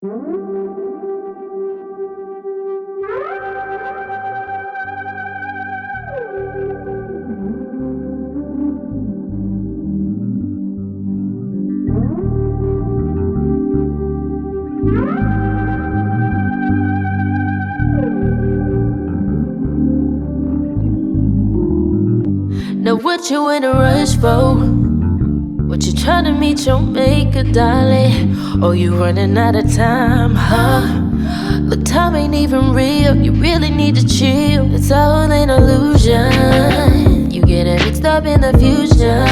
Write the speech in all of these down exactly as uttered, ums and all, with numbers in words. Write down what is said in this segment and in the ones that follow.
Now what you in a rush for? What you tryna meet your maker, darling? Oh, you running out of time, huh? Look, time ain't even real. You really need to chill. It's all an illusion. You getting mixed up in the fusion.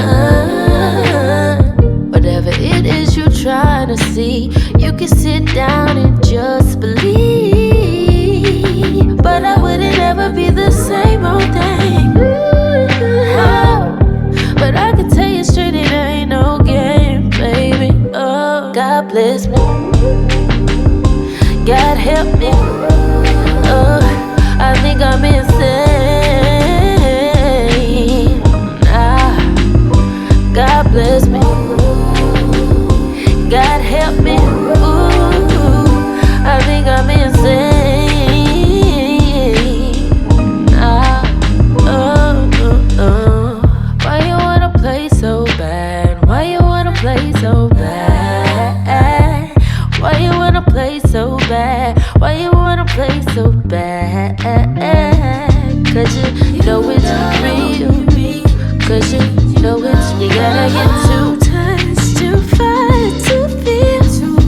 Whatever it is you trying to see, you can sit down and just believe. But I wouldn't ever be the same old thing. But I can tell you straight, it ain't no game, baby. Oh, God bless me. God help me. Oh, I think I'm insane. Ah, God bless me. God help me. Ooh, I think I'm insane. Ah, oh, oh, oh. Why you wanna play so bad? Why you wanna play so bad? Why you wanna play so bad? Why you wanna play so bad? Cause you know it's real. Cause you know it's real. You gotta get two times to fight to feel.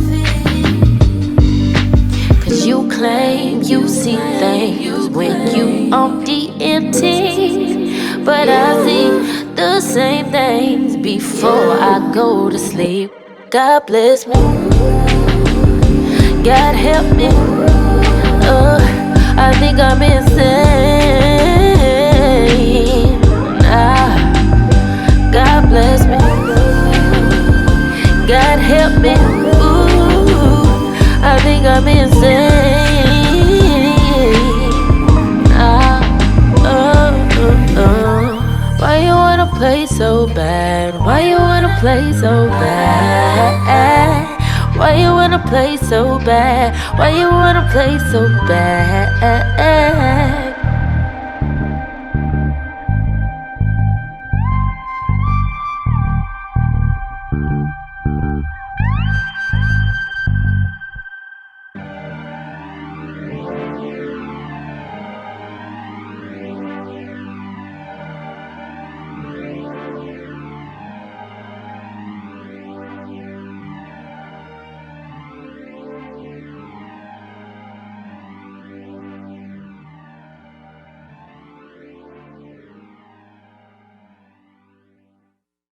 Cause you claim you see things when you on D M T, but I see the same things before I go to sleep. God bless me. God help me. Oh, I think I'm insane. Ah, God bless me. God help me. Ooh, I think I'm insane. Ah, oh, oh, oh. Why you wanna play so bad? Why you wanna play so bad? Why you wanna play so bad? Why you wanna play so bad?